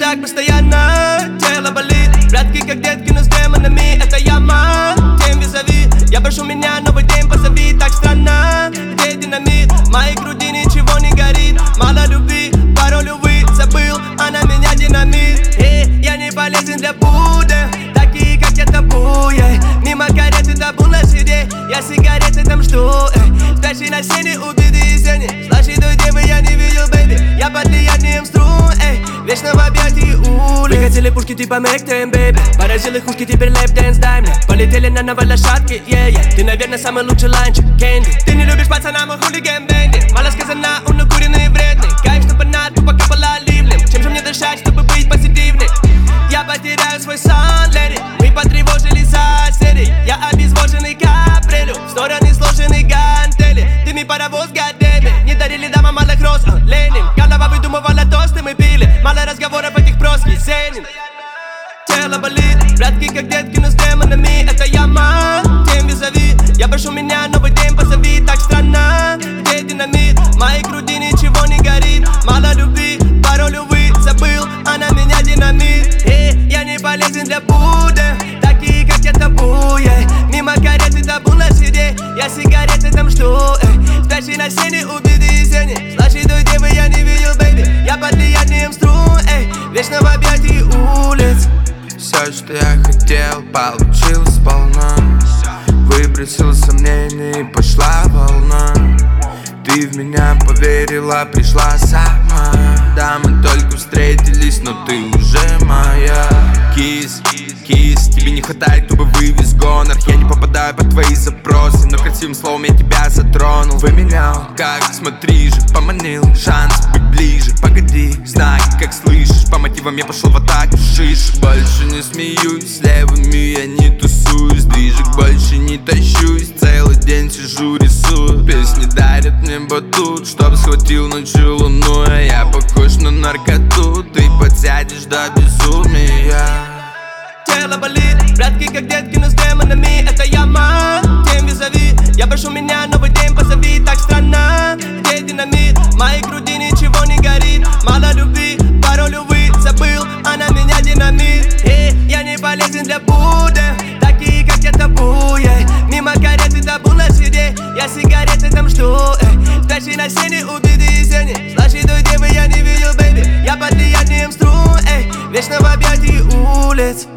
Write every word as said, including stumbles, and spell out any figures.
так постоянно, тело болит. Братки как детки, но с демонами. Это яма, тем визави. Я прошу меня, новый день позови. Так странно, где динамит? В моей груди ничего не горит. Мало любви, пароль увы забыл, а на меня динамит. Эй, я не полезен для Будды, такие как я табу, ей. Мимо кареты табу на седе, я сигареты там жду, эй. Тащи на сене, убеди и зене. Слажи той девы я не видел, бэйби. Я под влиянием струн, эй. Вечно в объятии улиц. Выкатили пушки типа Мэктен, бэйби. Поразил их ушки, теперь лэп-дэнс дай мне. Полетели на новой лошадке, yeah, yeah. Ты, наверное, самый лучший ланчик, Кэнди. Ты не любишь пацана, мой хулиган, Бэнди. Мало сказано, он укуренный и вредный. Кайф, чтобы на тупо капала ливнем. Чем же мне дышать, чтобы быть позитивным? Я потеряю свой сон, леди. Мы потревожили соседей. Я обезвоженный к апрелю. В стороны сложены гантели. Дыми паровоз годами. Не дарили дамам малых роз, uh, Ленин. Голова выдумывала тосты, мы пили. Мало разговоров этих прост, Есенин. Тело болит, братки как детки, но с демонами. Это яма, тем визави. Я прошу меня, новый день позови. Так странно, где динамит? В моей груди ничего не горит. Мало любви, пароль увы забыл, а на меня динамит. Эй, я не полезен для Будды, такие как я табу, ей. Мимо кареты табу на седе, я сигареты там жду, эй. Тащи на сене, убеди и зене. Слажи той девы я не видел, бэйби. Я под влиянием струн, эй. Вечно в объятии улиц. Все, что я хотел, получил сполна. Выбросил сомнения и пошла волна. Ты в меня поверила, пришла сама. Да, мы только встретились, но ты уже моя. Кис, кис, тебе не хватает, чтобы вывез гонор. Я не попадаю под твои запросы, но красивым словом я тебя затронул. Выменял, как, смотри же, поманил. Шанс быть ближе, погоди, знай, как слышишь. По мотивам я пошел в атаку, шиш. Больше не смеюсь, с левыми я не тусуюсь. Движек больше не тащусь, целый день сижу, рисую. Песни дарят мне батут, чтоб схватил ночью луну. А я похож на наркоту, ты подсядешь до безумия. Тело болит, братки как детки, но с демонами. Это яма, тем визави. Я прошу меня, новый день позови. Так странно, где динамит? В моей груди ничего не горит. Мало любви, пароль увы забыл, а на меня динамит. Эй, я не полезен для Будды, такие как я табу, ей. Мимо кареты табу на седе, я сигареты там жду, эй. Тащи на сене, убеди и зене. Слажи той девы я не видел, бэйби. Я под влиянием струн, эй. Вечно в объятии улиц.